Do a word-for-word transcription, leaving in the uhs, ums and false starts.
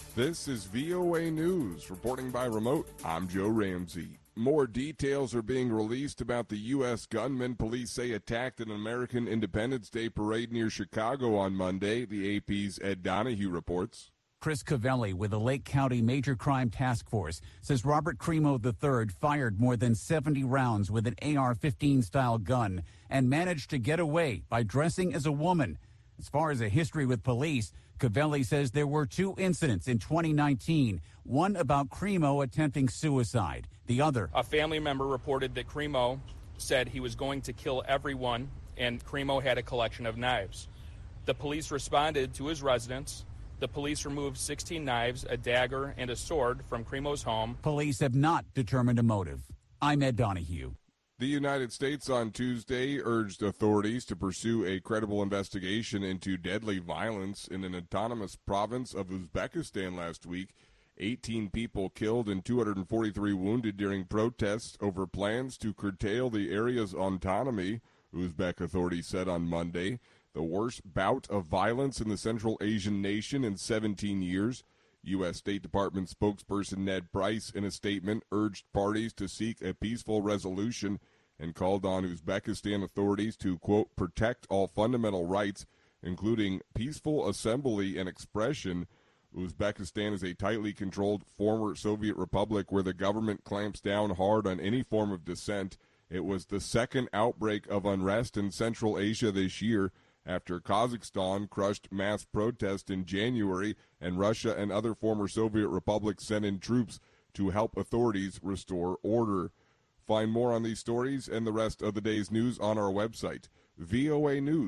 This is V O A News. Reporting by remote, I'm Joe Ramsey. More details are being released about the U S gunman police say attacked an American Independence Day parade near Chicago on Monday, the A P's Ed Donahue reports. Chris Covelli with the Lake County Major Crime Task Force says Robert Crimo the third fired more than seventy rounds with an A R fifteen style gun and managed to get away by dressing as a woman. As far as a history with police, Covelli says there were two incidents in twenty nineteen, one about Crimo attempting suicide, the other. A family member reported that Crimo said he was going to kill everyone, and Crimo had a collection of knives. The police responded to his residence. The police removed sixteen knives, a dagger, and a sword from Crimo's home. Police have not determined a motive. I'm Ed Donahue. The United States on Tuesday urged authorities to pursue a credible investigation into deadly violence in an autonomous province of Uzbekistan last week. eighteen people killed and two hundred forty-three wounded during protests over plans to curtail the area's autonomy, Uzbek authorities said on Monday. The worst bout of violence in the Central Asian nation in seventeen years. U S. State Department spokesperson Ned Price, in a statement, urged parties to seek a peaceful resolution and called on Uzbekistan authorities to, quote, protect all fundamental rights, including peaceful assembly and expression. Uzbekistan is a tightly controlled former Soviet republic where the government clamps down hard on any form of dissent. It was the second outbreak of unrest in Central Asia this year, after Kazakhstan crushed mass protest in January and Russia and other former Soviet republics sent in troops to help authorities restore order. Find more on these stories and the rest of the day's news on our website, V O A news.